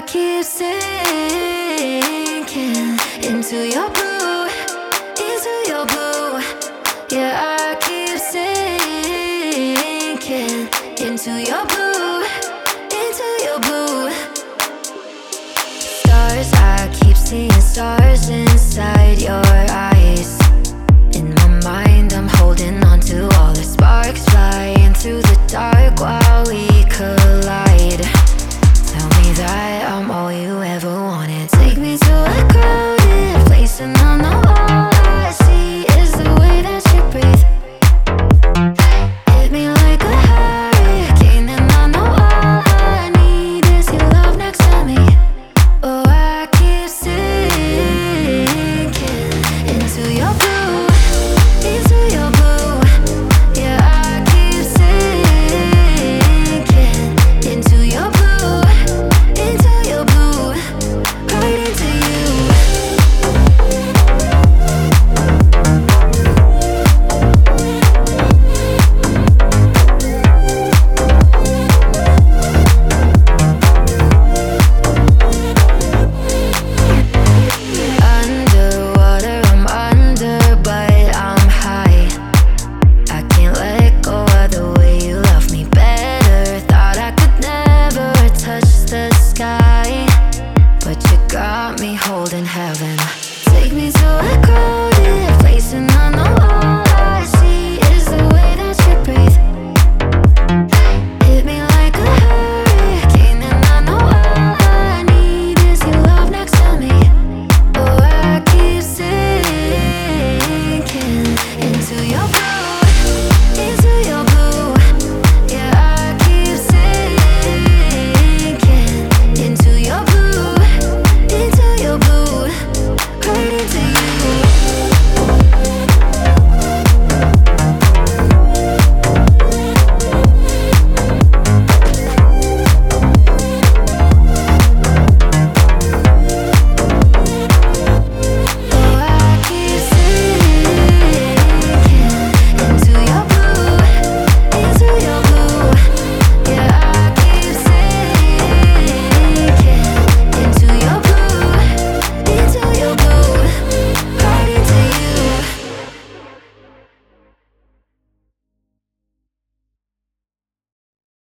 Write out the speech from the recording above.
keep sinking into your blue, into your blue. Yeah, I keep sinking into your blue, into your blue. Stars, I keep seeing stars inside your eyes. In my mind, I'm holding on to all the sparks flying through the dark while we